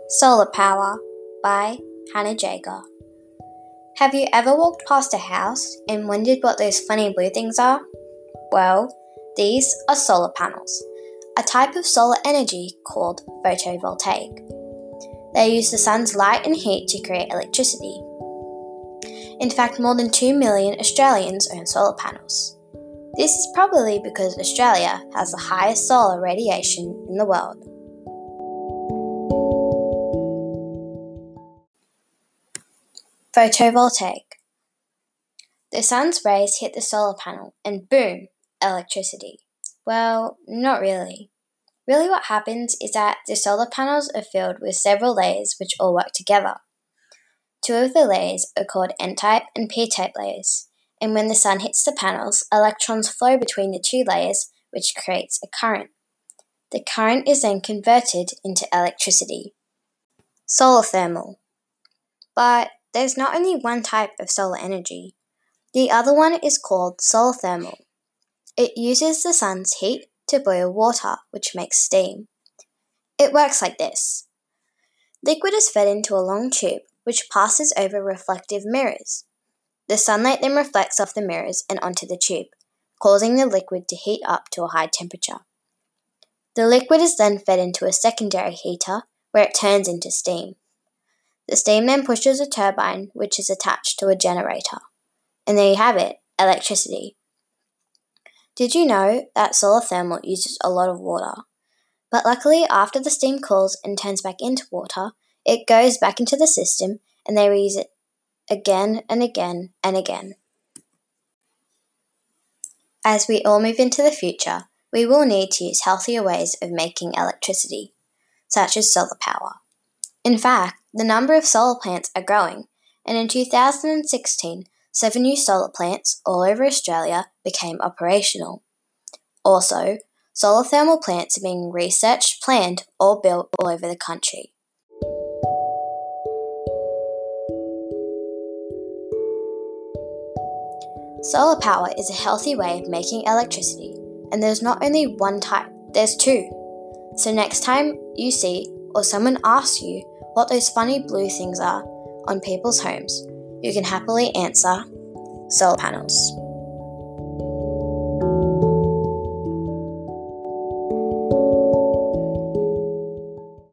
Solar Power by Hannah Jager. Have you ever walked past a house and wondered what those funny blue things are? Well, these are solar panels, a type of solar energy called photovoltaic. They use the sun's light and heat to create electricity. In fact, more than 2 million Australians own solar panels. This is probably because Australia has the highest solar radiation in the world. Photovoltaic. The sun's rays hit the solar panel and boom, electricity. Well, not really. Really what happens is that the solar panels are filled with several layers which all work together. Two of the layers are called N-type and P-type layers, and when the sun hits the panels, electrons flow between the two layers, which creates a current. The current is then converted into electricity. Solar thermal. But there's not only one type of solar energy. The other one is called solar thermal. It uses the sun's heat to boil water, which makes steam. It works like this. Liquid is fed into a long tube, which passes over reflective mirrors. The sunlight then reflects off the mirrors and onto the tube, causing the liquid to heat up to a high temperature. The liquid is then fed into a secondary heater, where it turns into steam. The steam then pushes a turbine, which is attached to a generator. And there you have it, electricity. Did you know that solar thermal uses a lot of water? But luckily, after the steam cools and turns back into water, it goes back into the system and they reuse it again and again and again. As we all move into the future, we will need to use healthier ways of making electricity, such as solar power. In fact, the number of solar plants are growing, and in 2016, 7 new solar plants all over Australia became operational. Also, solar thermal plants are being researched, planned, or built all over the country. Solar power is a healthy way of making electricity, and there's not only one type, there's two. So next time you see or someone asks you what those funny blue things are on people's homes, you can happily answer solar panels.